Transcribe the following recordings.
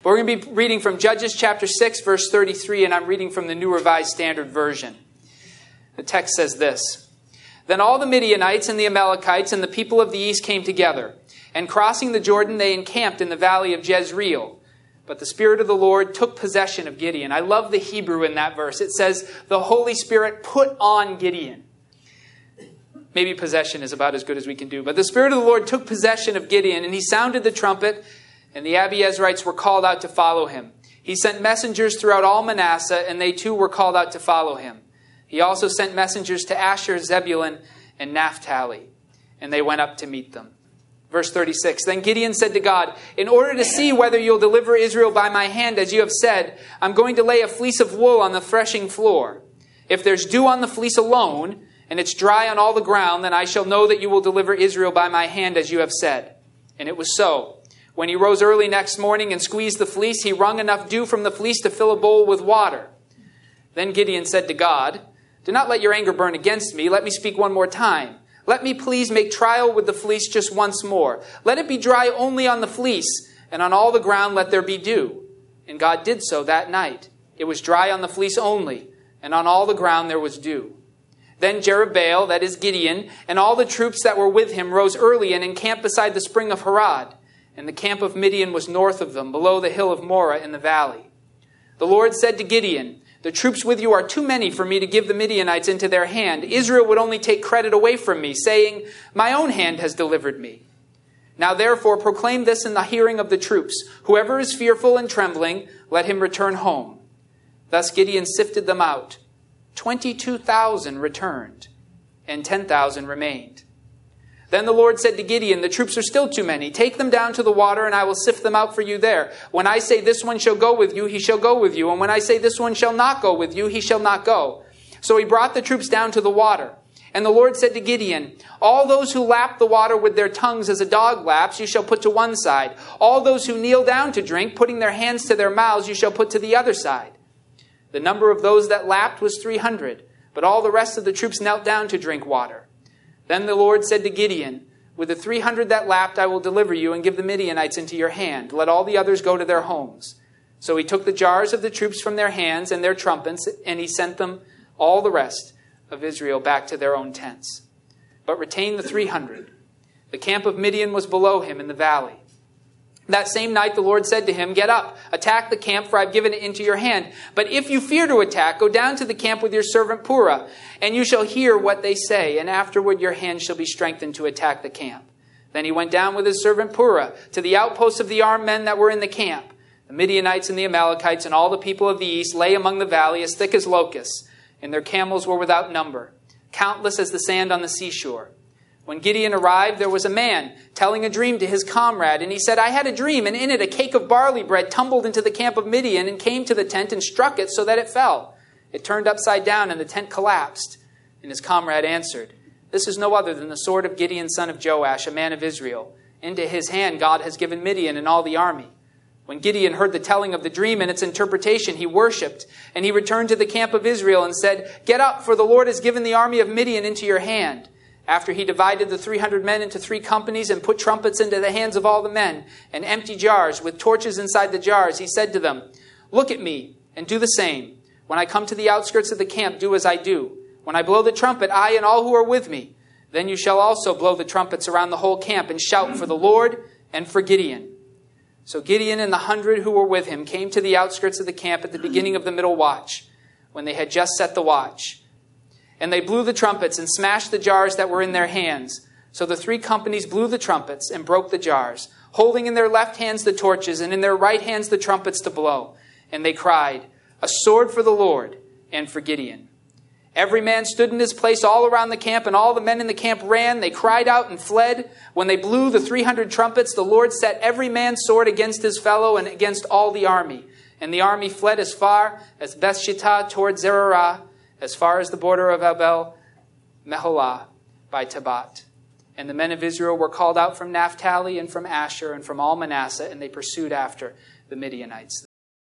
But we're going to be reading from Judges chapter 6, verse 33, and I'm reading from the New Revised Standard Version. The text says this: Then all the Midianites and the Amalekites and the people of the east came together, and crossing the Jordan, they encamped in the valley of Jezreel. But the Spirit of the Lord took possession of Gideon. I love the Hebrew in that verse. It says, the Holy Spirit put on Gideon. Maybe possession is about as good as we can do. But the Spirit of the Lord took possession of Gideon, and he sounded the trumpet, and the Abiezrites were called out to follow him. He sent messengers throughout all Manasseh, and they too were called out to follow him. He also sent messengers to Asher, Zebulun, and Naphtali, and they went up to meet them. Verse 36, Then Gideon said to God, In order to see whether you'll deliver Israel by my hand, as you have said, I'm going to lay a fleece of wool on the threshing floor. If there's dew on the fleece alone, and it's dry on all the ground, then I shall know that you will deliver Israel by my hand, as you have said. And it was so. When he rose early next morning and squeezed the fleece, he wrung enough dew from the fleece to fill a bowl with water. Then Gideon said to God, Do not let your anger burn against me. Let me speak one more time. Let me please make trial with the fleece just once more. Let it be dry only on the fleece, and on all the ground let there be dew. And God did so that night. It was dry on the fleece only, and on all the ground there was dew. Then Jerubbaal, that is Gideon, and all the troops that were with him rose early and encamped beside the spring of Harod. And the camp of Midian was north of them, below the hill of Moreh in the valley. The Lord said to Gideon, The troops with you are too many for me to give the Midianites into their hand. Israel would only take credit away from me, saying, My own hand has delivered me. Now therefore proclaim this in the hearing of the troops. Whoever is fearful and trembling, let him return home. Thus Gideon sifted them out. 22,000 returned, and 10,000 remained. Then the Lord said to Gideon, The troops are still too many. Take them down to the water, and I will sift them out for you there. When I say this one shall go with you, he shall go with you. And when I say this one shall not go with you, he shall not go. So he brought the troops down to the water. And the Lord said to Gideon, All those who lap the water with their tongues as a dog laps, you shall put to one side. All those who kneel down to drink, putting their hands to their mouths, you shall put to the other side. The number of those that lapped was 300, but all the rest of the troops knelt down to drink water. Then the Lord said to Gideon, With the 300 that lapped I will deliver you and give the Midianites into your hand. Let all the others go to their homes. So he took the jars of the troops from their hands and their trumpets, and he sent them, all the rest of Israel, back to their own tents. But retained the 300. The camp of Midian was below him in the valley. That same night the Lord said to him, Get up, attack the camp, for I have given it into your hand. But if you fear to attack, go down to the camp with your servant Purah, and you shall hear what they say, and afterward your hand shall be strengthened to attack the camp. Then he went down with his servant Purah to the outposts of the armed men that were in the camp. The Midianites and the Amalekites and all the people of the east lay among the valley as thick as locusts, and their camels were without number, countless as the sand on the seashore. When Gideon arrived, there was a man telling a dream to his comrade, and he said, I had a dream, and in it a cake of barley bread tumbled into the camp of Midian and came to the tent and struck it so that it fell. It turned upside down, and the tent collapsed. And his comrade answered, This is no other than the sword of Gideon, son of Joash, a man of Israel. Into his hand God has given Midian and all the army. When Gideon heard the telling of the dream and its interpretation, he worshipped, and he returned to the camp of Israel and said, Get up, for the Lord has given the army of Midian into your hand. After he divided the 300 men into 3 companies and put trumpets into the hands of all the men and empty jars with torches inside the jars, he said to them, Look at me and do the same. When I come to the outskirts of the camp, do as I do. When I blow the trumpet, I and all who are with me, then you shall also blow the trumpets around the whole camp and shout for the Lord and for Gideon. So Gideon and the 100 who were with him came to the outskirts of the camp at the beginning of the middle watch, when they had just set the watch. And they blew the trumpets and smashed the jars that were in their hands. So the 3 companies blew the trumpets and broke the jars, holding in their left hands the torches and in their right hands the trumpets to blow. And they cried, A sword for the Lord and for Gideon. Every man stood in his place all around the camp, and all the men in the camp ran. They cried out and fled. When they blew the 300 trumpets, the Lord set every man's sword against his fellow and against all the army. And the army fled as far as Bethshittah toward Zererah, as far as the border of Abel Meholah by Tabat. And the men of Israel were called out from Naphtali and from Asher and from all Manasseh, and they pursued after the Midianites.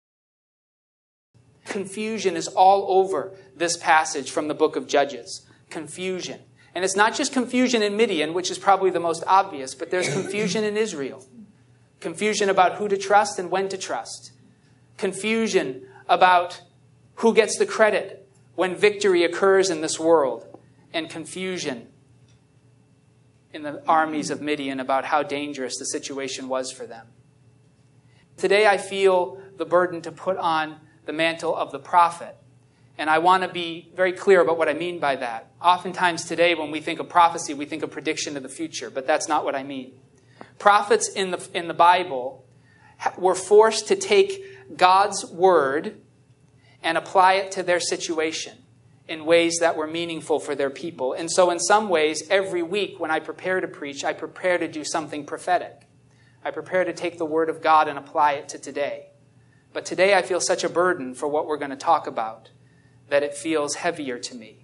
Confusion is all over this passage from the book of Judges. Confusion. And it's not just confusion in Midian, which is probably the most obvious, but there's confusion in Israel. Confusion about who to trust and when to trust. Confusion about who gets the credit when victory occurs in this world. And confusion in the armies of Midian about how dangerous the situation was for them. Today I feel the burden to put on the mantle of the prophet. And I want to be very clear about what I mean by that. Oftentimes today when we think of prophecy, we think of prediction of the future, but that's not what I mean. Prophets in the Bible were forced to take God's word and apply it to their situation in ways that were meaningful for their people. And so in some ways, every week when I prepare to preach, I prepare to do something prophetic. I prepare to take the word of God and apply it to today. But today I feel such a burden for what we're going to talk about that it feels heavier to me.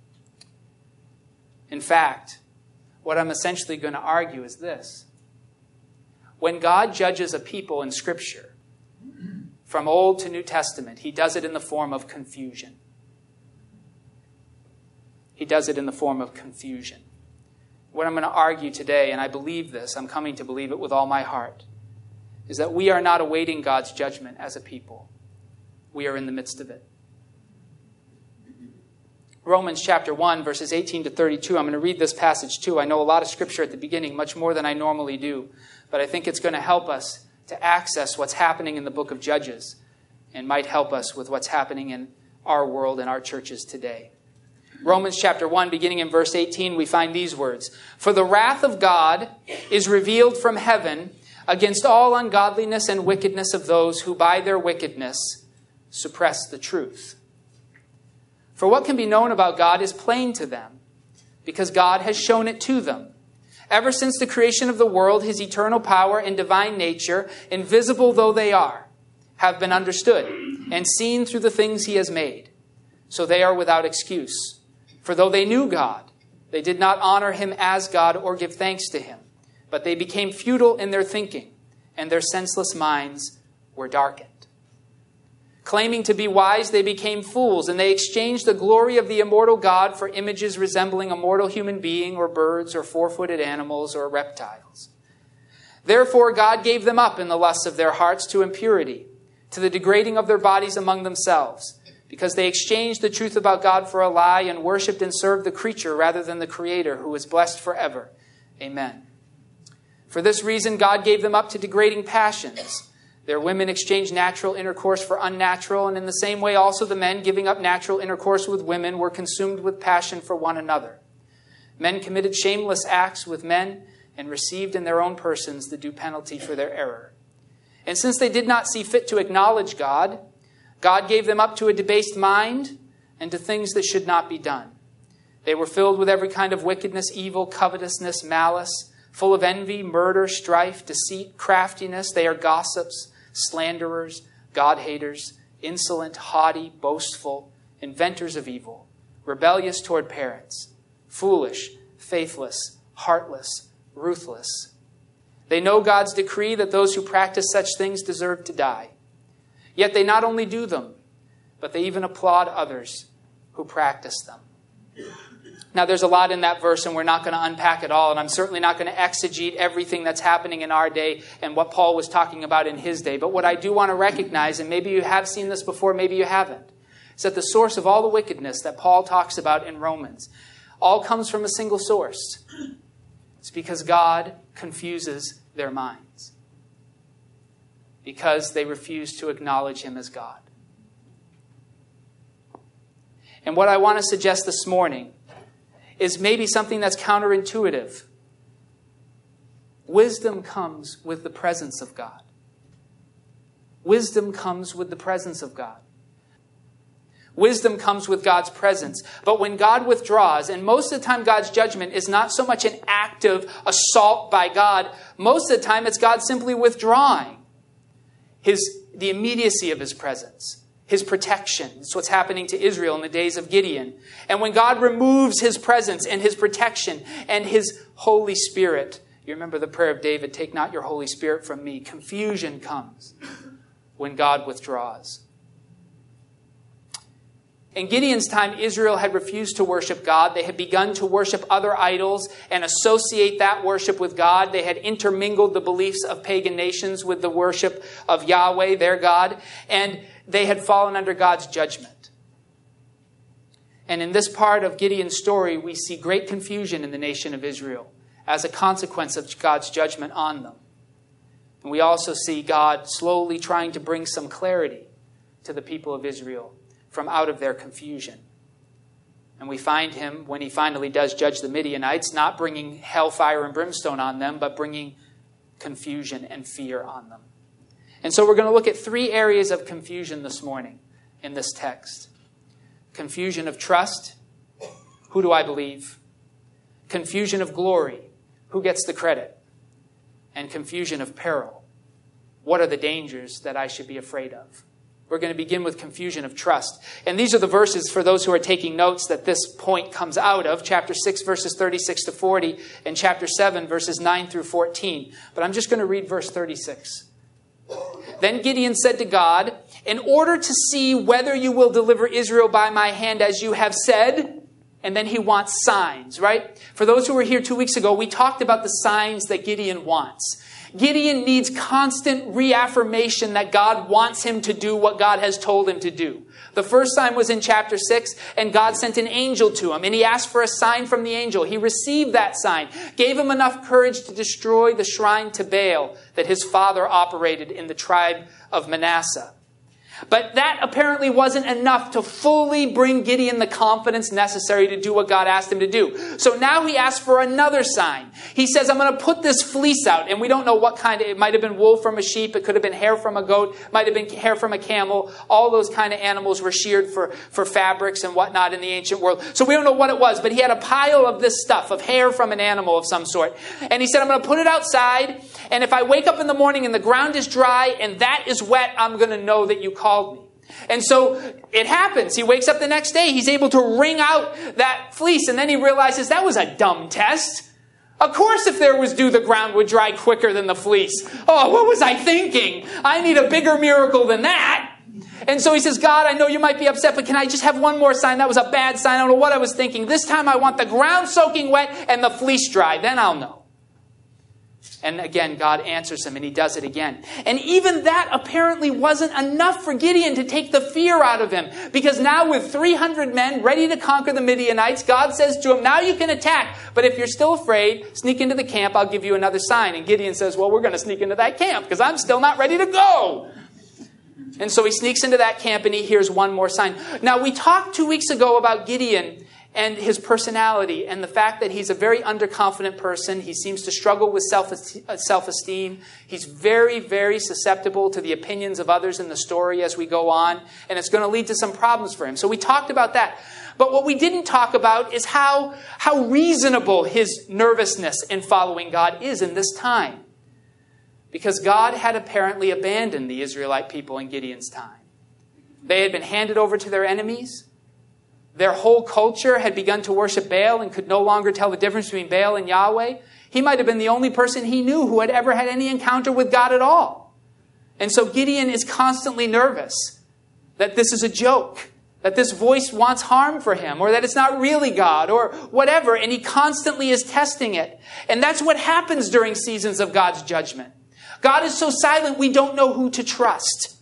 In fact, what I'm essentially going to argue is this. When God judges a people in Scripture, from Old to New Testament, he does it in the form of confusion. He does it in the form of confusion. What I'm going to argue today, and I believe this, I'm coming to believe it with all my heart, is that we are not awaiting God's judgment as a people. We are in the midst of it. Romans chapter 1, verses 18 to 32. I'm going to read this passage too. I know a lot of Scripture at the beginning, much more than I normally do. But I think it's going to help us to access what's happening in the book of Judges and might help us with what's happening in our world and our churches today. Romans chapter 1, beginning in verse 18, we find these words. For the wrath of God is revealed from heaven against all ungodliness and wickedness of those who by their wickedness suppress the truth. For what can be known about God is plain to them, because God has shown it to them. Ever since the creation of the world, his eternal power and divine nature, invisible though they are, have been understood and seen through the things he has made. So they are without excuse. For though they knew God, they did not honor him as God or give thanks to him. But they became futile in their thinking, and their senseless minds were darkened. Claiming to be wise, they became fools, and they exchanged the glory of the immortal God for images resembling a mortal human being or birds or four-footed animals or reptiles. Therefore God gave them up in the lusts of their hearts to impurity, to the degrading of their bodies among themselves, because they exchanged the truth about God for a lie and worshipped and served the creature rather than the Creator, who is blessed forever. Amen. For this reason God gave them up to degrading passions. Their women exchanged natural intercourse for unnatural, and in the same way also the men, giving up natural intercourse with women, were consumed with passion for one another. Men committed shameless acts with men and received in their own persons the due penalty for their error. And since they did not see fit to acknowledge God, God gave them up to a debased mind and to things that should not be done. They were filled with every kind of wickedness, evil, covetousness, malice, full of envy, murder, strife, deceit, craftiness. They are gossips, slanderers, God-haters, insolent, haughty, boastful, inventors of evil, rebellious toward parents, foolish, faithless, heartless, ruthless. They know God's decree that those who practice such things deserve to die. Yet they not only do them, but they even applaud others who practice them. Now, there's a lot in that verse, and we're not going to unpack it all, and I'm certainly not going to exegete everything that's happening in our day and what Paul was talking about in his day. But what I do want to recognize, and maybe you have seen this before, maybe you haven't, is that the source of all the wickedness that Paul talks about in Romans all comes from a single source. It's because God confuses their minds, because they refuse to acknowledge him as God. And what I want to suggest this morning is maybe something that's counterintuitive. Wisdom comes with the presence of God. Wisdom comes with the presence of God. Wisdom comes with God's presence. But when God withdraws, and most of the time God's judgment is not so much an active assault by God. Most of the time it's God simply withdrawing the immediacy of his presence. His protection. It's what's happening to Israel in the days of Gideon. And when God removes his presence and his protection and his Holy Spirit, you remember the prayer of David, take not your Holy Spirit from me. Confusion comes when God withdraws. In Gideon's time, Israel had refused to worship God. They had begun to worship other idols and associate that worship with God. They had intermingled the beliefs of pagan nations with the worship of Yahweh, their God, and they had fallen under God's judgment. And in this part of Gideon's story, we see great confusion in the nation of Israel as a consequence of God's judgment on them. And we also see God slowly trying to bring some clarity to the people of Israel from out of their confusion. And we find him, when he finally does judge the Midianites, not bringing hellfire and brimstone on them, but bringing confusion and fear on them. And so we're going to look at 3 areas of confusion this morning in this text. Confusion of trust. Who do I believe? Confusion of glory. Who gets the credit? And confusion of peril. What are the dangers that I should be afraid of? We're going to begin with confusion of trust. And these are the verses, for those who are taking notes, that this point comes out of. Chapter 6, verses 36 to 40, and chapter 7, verses 9 through 14. But I'm just going to read verse 36. Then Gideon said to God, in order to see whether you will deliver Israel by my hand as you have said. And then he wants signs, right? For those who were here 2 weeks ago, we talked about the signs that Gideon wants. Gideon needs constant reaffirmation that God wants him to do what God has told him to do. The first sign was in chapter 6, and God sent an angel to him, and he asked for a sign from the angel. He received that sign, gave him enough courage to destroy the shrine to Baal that his father operated in the tribe of Manasseh. But that apparently wasn't enough to fully bring Gideon the confidence necessary to do what God asked him to do. So now he asks for another sign. He says, I'm going to put this fleece out. And we don't know what kind. It might have been wool from a sheep. It could have been hair from a goat. Might have been hair from a camel. All those kind of animals were sheared for fabrics and whatnot in the ancient world. So we don't know what it was. But he had a pile of this stuff, of hair from an animal of some sort. And he said, I'm going to put it outside. And if I wake up in the morning and the ground is dry and that is wet, I'm going to know that you called me. And so it happens. He wakes up the next day. He's able to wring out that fleece. And then he realizes that was a dumb test. Of course, if there was dew, the ground would dry quicker than the fleece. Oh, what was I thinking? I need a bigger miracle than that. And so he says, God, I know you might be upset, but can I just have one more sign? That was a bad sign. I don't know what I was thinking. This time I want the ground soaking wet and the fleece dry. Then I'll know. And again, God answers him, and he does it again. And even that apparently wasn't enough for Gideon to take the fear out of him. Because now with 300 men ready to conquer the Midianites, God says to him, now you can attack. But if you're still afraid, sneak into the camp, I'll give you another sign. And Gideon says, well, we're going to sneak into that camp because I'm still not ready to go. And so he sneaks into that camp and he hears one more sign. Now, we talked 2 weeks ago about Gideon and his personality and the fact that he's a very underconfident person. He seems to struggle with self-esteem. He's very, very susceptible to the opinions of others in the story as we go on. And it's going to lead to some problems for him. So we talked about that. But what we didn't talk about is how reasonable his nervousness in following God is in this time. Because God had apparently abandoned the Israelite people in Gideon's time. They had been handed over to their enemies. Their whole culture had begun to worship Baal and could no longer tell the difference between Baal and Yahweh. He might have been the only person he knew who had ever had any encounter with God at all. And so Gideon is constantly nervous that this is a joke, that this voice wants harm for him, or that it's not really God, or whatever. And he constantly is testing it. And that's what happens during seasons of God's judgment. God is so silent, we don't know who to trust.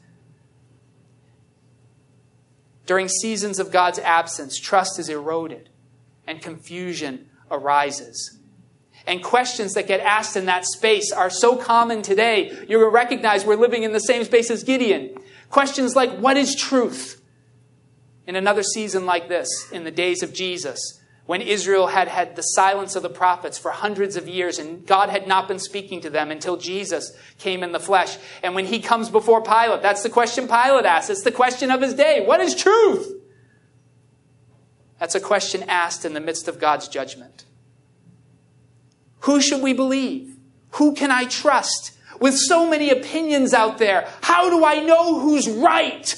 During seasons of God's absence, trust is eroded and confusion arises. And questions that get asked in that space are so common today. You're going to recognize we're living in the same space as Gideon. Questions like, what is truth? In another season like this, in the days of Jesus, when Israel had had the silence of the prophets for hundreds of years and God had not been speaking to them until Jesus came in the flesh. And when he comes before Pilate, that's the question Pilate asks. It's the question of his day. What is truth? That's a question asked in the midst of God's judgment. Who should we believe? Who can I trust? With so many opinions out there, how do I know who's right?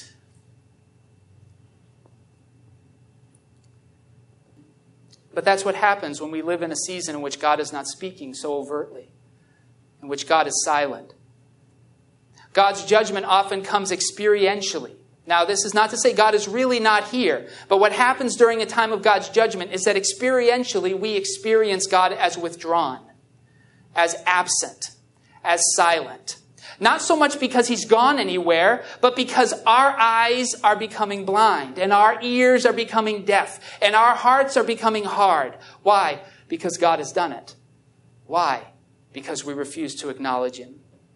But that's what happens when we live in a season in which God is not speaking so overtly, in which God is silent. God's judgment often comes experientially Now, this is not to say God is really not here, but what happens during a time of God's judgment is that experientially we experience God as withdrawn, as absent, as silent. Not so much because he's gone anywhere, but because our eyes are becoming blind, and our ears are becoming deaf, and our hearts are becoming hard. Why? Because God has done it. Why? Because we refuse to acknowledge him.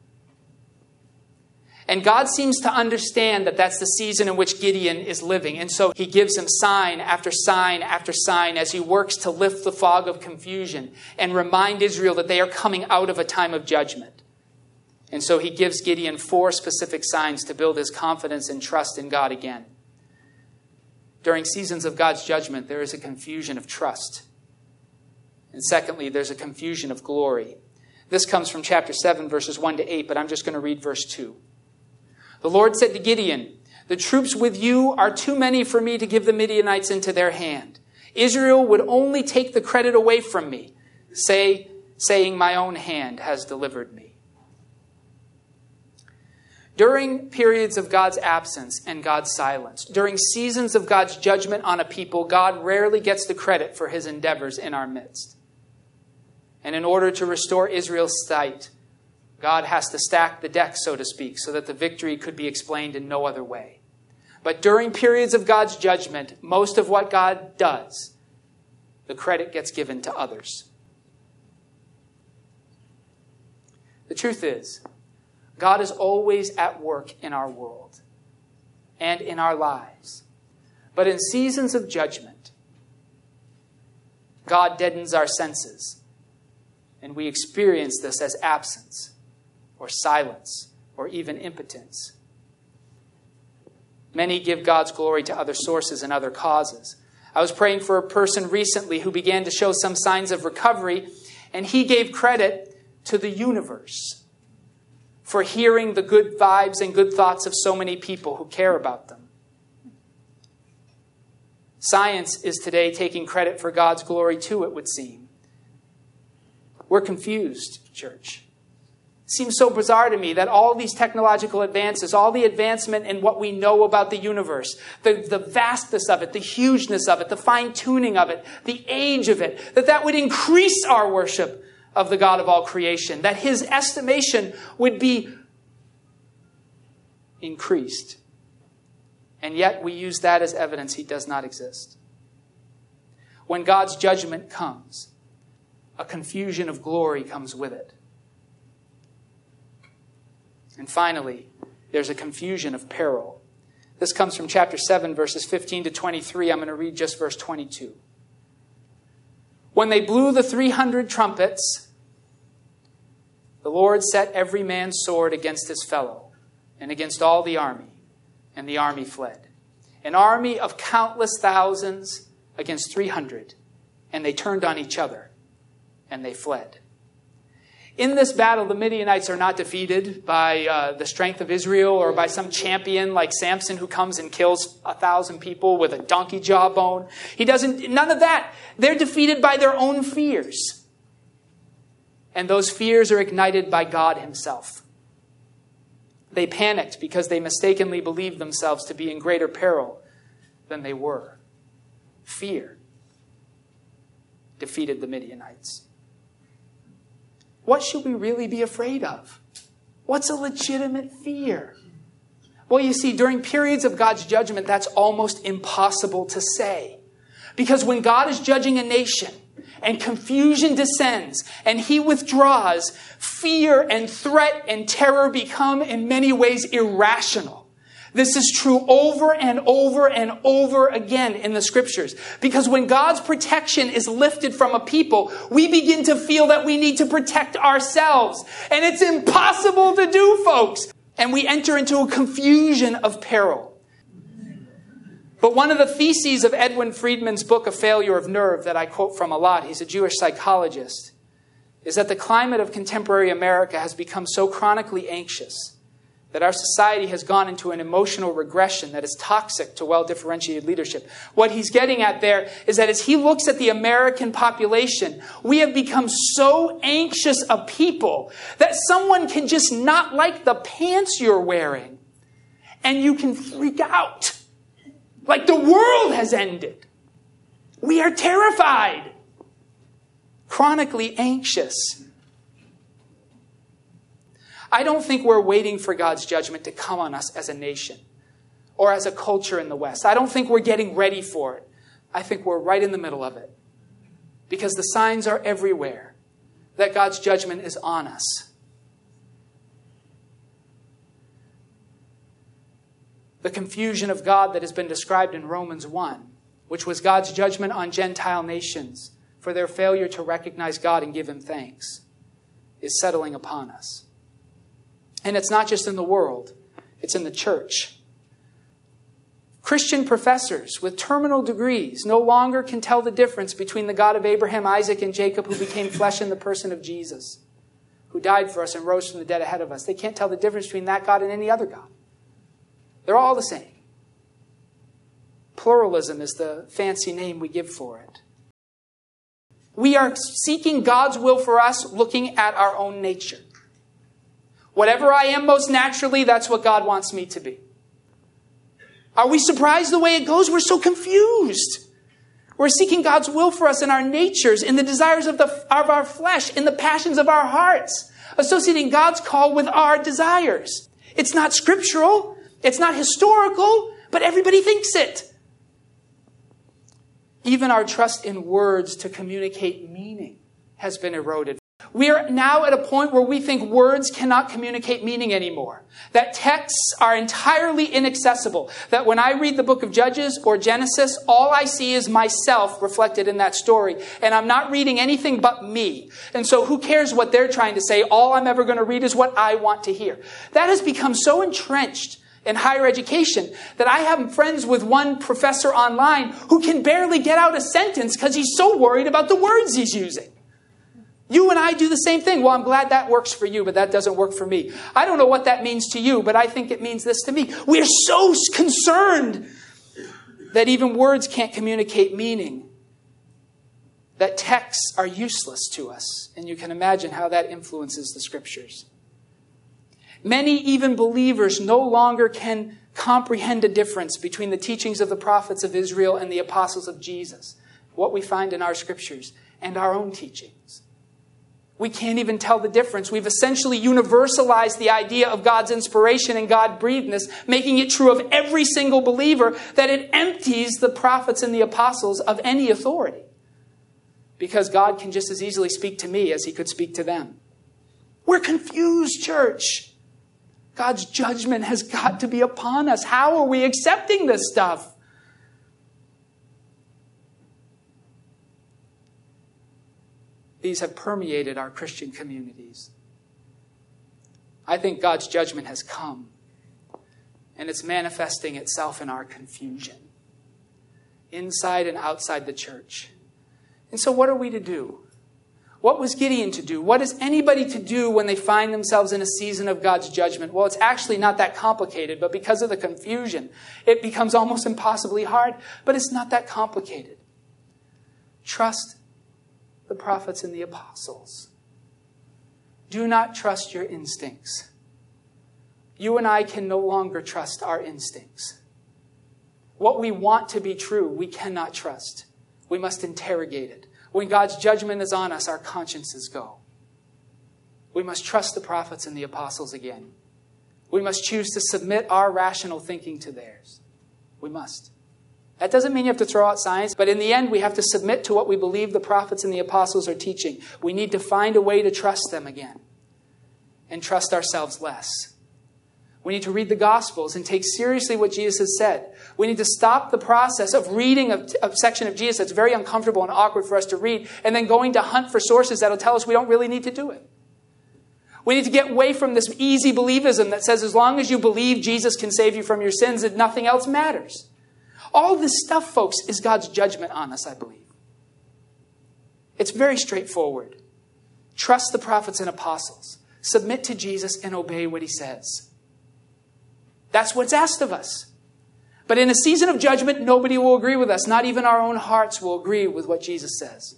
And God seems to understand that that's the season in which Gideon is living. And so he gives him sign after sign after sign as he works to lift the fog of confusion and remind Israel that they are coming out of a time of judgment. And so he gives Gideon 4 specific signs to build his confidence and trust in God again. During seasons of God's judgment, there is a confusion of trust. And secondly, there's a confusion of glory. This comes from chapter 7, verses 1 to 8, but I'm just going to read verse 2. The Lord said to Gideon, "The troops with you are too many for me to give the Midianites into their hand. Israel would only take the credit away from me, saying my own hand has delivered me." During periods of God's absence and God's silence, during seasons of God's judgment on a people, God rarely gets the credit for his endeavors in our midst. And in order to restore Israel's sight, God has to stack the deck, so to speak, so that the victory could be explained in no other way. But during periods of God's judgment, most of what God does, the credit gets given to others. The truth is, God is always at work in our world and in our lives. But in seasons of judgment, God deadens our senses, and we experience this as absence, or silence, or even impotence. Many give God's glory to other sources and other causes. I was praying for a person recently who began to show some signs of recovery, and he gave credit to the universe for hearing the good vibes and good thoughts of so many people who care about them. Science is today taking credit for God's glory too, it would seem. We're confused, church. It seems so bizarre to me that all these technological advances, all the advancement in what we know about the universe, the vastness of it, the hugeness of it, the fine-tuning of it, the age of it, that would increase our worship of the God of all creation, that his estimation would be increased. And yet we use that as evidence he does not exist. When God's judgment comes, a confusion of glory comes with it. And finally, there's a confusion of peril. This comes from chapter 7, verses 15 to 23. I'm going to read just verse 22. When they blew the 300 trumpets, the Lord set every man's sword against his fellow and against all the army, and the army fled. An army of countless thousands against 300, and they turned on each other, and they fled. In this battle, the Midianites are not defeated by the strength of Israel or by some champion like Samson who comes and kills 1,000 people with a donkey jawbone. None of that. They're defeated by their own fears. And those fears are ignited by God himself. They panicked because they mistakenly believed themselves to be in greater peril than they were. Fear defeated the Midianites. What should we really be afraid of? What's a legitimate fear? Well, you see, during periods of God's judgment, that's almost impossible to say. Because when God is judging a nation and confusion descends and he withdraws, fear and threat and terror become in many ways irrational. This is true over and over and over again in the scriptures. Because when God's protection is lifted from a people, we begin to feel that we need to protect ourselves. And it's impossible to do, folks. And we enter into a confusion of peril. But one of the theses of Edwin Friedman's book, A Failure of Nerve, that I quote from a lot, he's a Jewish psychologist, is that the climate of contemporary America has become so chronically anxious that our society has gone into an emotional regression that is toxic to well-differentiated leadership. What he's getting at there is that as he looks at the American population, we have become so anxious a people that someone can just not like the pants you're wearing. and you can freak out. Like the world has ended. We are terrified. Chronically anxious. I don't think we're waiting for God's judgment to come on us as a nation or as a culture in the West. I don't think we're getting ready for it. I think we're right in the middle of it. Because the signs are everywhere that God's judgment is on us. The confusion of God that has been described in Romans 1, which was God's judgment on Gentile nations for their failure to recognize God and give Him thanks, is settling upon us. And it's not just in the world, it's in the church. Christian professors with terminal degrees no longer can tell the difference between the God of Abraham, Isaac, and Jacob who became flesh in the person of Jesus, who died for us and rose from the dead ahead of us. They can't tell the difference between that God and any other God. They're all the same. Pluralism is the fancy name we give for it. We are seeking God's will for us, looking at our own nature. Whatever I am most naturally, that's what God wants me to be. Are we surprised the way it goes? We're so confused. We're seeking God's will for us in our natures, in the desires of our flesh, in the passions of our hearts, associating God's call with our desires. It's not scriptural. It's not historical, but everybody thinks it. Even our trust in words to communicate meaning has been eroded. We are now at a point where we think words cannot communicate meaning anymore. That texts are entirely inaccessible. That when I read the book of Judges or Genesis, all I see is myself reflected in that story. And I'm not reading anything but me. And so who cares what they're trying to say? All I'm ever going to read is what I want to hear. That has become so entrenched in higher education that I have friends with one professor online who can barely get out a sentence because he's so worried about the words he's using. You and I do the same thing. Well, I'm glad that works for you, but that doesn't work for me. I don't know what that means to you, but I think it means this to me. We are so concerned that even words can't communicate meaning, that texts are useless to us. And you can imagine how that influences the scriptures. Many, even believers, no longer can comprehend a difference between the teachings of the prophets of Israel and the apostles of Jesus, what we find in our scriptures, and our own teachings. We can't even tell the difference. We've essentially universalized the idea of God's inspiration and God-breathedness, making it true of every single believer, that it empties the prophets and the apostles of any authority. Because God can just as easily speak to me as He could speak to them. We're confused, church. God's judgment has got to be upon us. How are we accepting this stuff? These have permeated our Christian communities. I think God's judgment has come, and it's manifesting itself in our confusion, inside and outside the church. And so what are we to do? What was Gideon to do? What is anybody to do when they find themselves in a season of God's judgment? Well, it's actually not that complicated, but because of the confusion, it becomes almost impossibly hard. But it's not that complicated. Trust the prophets and the apostles. Do not trust your instincts. You and I can no longer trust our instincts. What we want to be true, we cannot trust. We must interrogate it. When God's judgment is on us, our consciences go. We must trust the prophets and the apostles again. We must choose to submit our rational thinking to theirs. We must. That doesn't mean you have to throw out science, but in the end, we have to submit to what we believe the prophets and the apostles are teaching. We need to find a way to trust them again and trust ourselves less. We need to read the Gospels and take seriously what Jesus has said. We need to stop the process of reading a section of Jesus that's very uncomfortable and awkward for us to read, and then going to hunt for sources that'll tell us we don't really need to do it. We need to get away from this easy believism that says as long as you believe Jesus can save you from your sins, that nothing else matters. All this stuff, folks, is God's judgment on us, I believe. It's very straightforward. Trust the prophets and apostles. Submit to Jesus and obey what He says. That's what's asked of us. But in a season of judgment, nobody will agree with us. Not even our own hearts will agree with what Jesus says.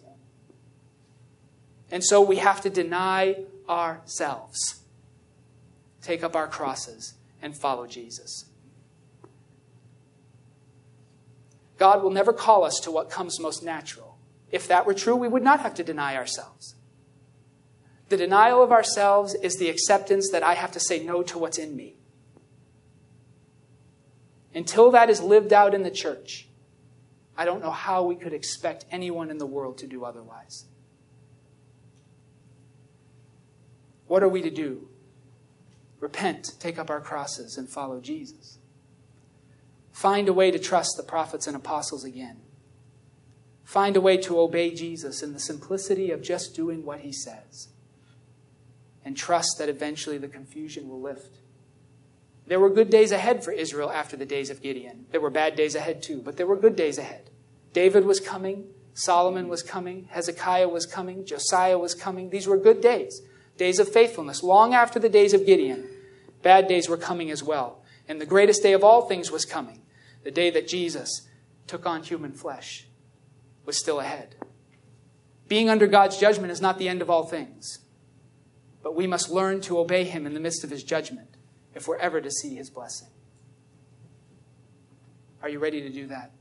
And so we have to deny ourselves, take up our crosses, and follow Jesus. God will never call us to what comes most natural. If that were true, we would not have to deny ourselves. The denial of ourselves is the acceptance that I have to say no to what's in me. Until that is lived out in the church, I don't know how we could expect anyone in the world to do otherwise. What are we to do? Repent, take up our crosses, and follow Jesus. Find a way to trust the prophets and apostles again. Find a way to obey Jesus in the simplicity of just doing what he says. And trust that eventually the confusion will lift. There were good days ahead for Israel after the days of Gideon. There were bad days ahead too, but there were good days ahead. David was coming. Solomon was coming. Hezekiah was coming. Josiah was coming. These were good days. Days of faithfulness. Long after the days of Gideon, bad days were coming as well. And the greatest day of all things was coming. The day that Jesus took on human flesh was still ahead. Being under God's judgment is not the end of all things. But we must learn to obey him in the midst of his judgment if we're ever to see his blessing. Are you ready to do that?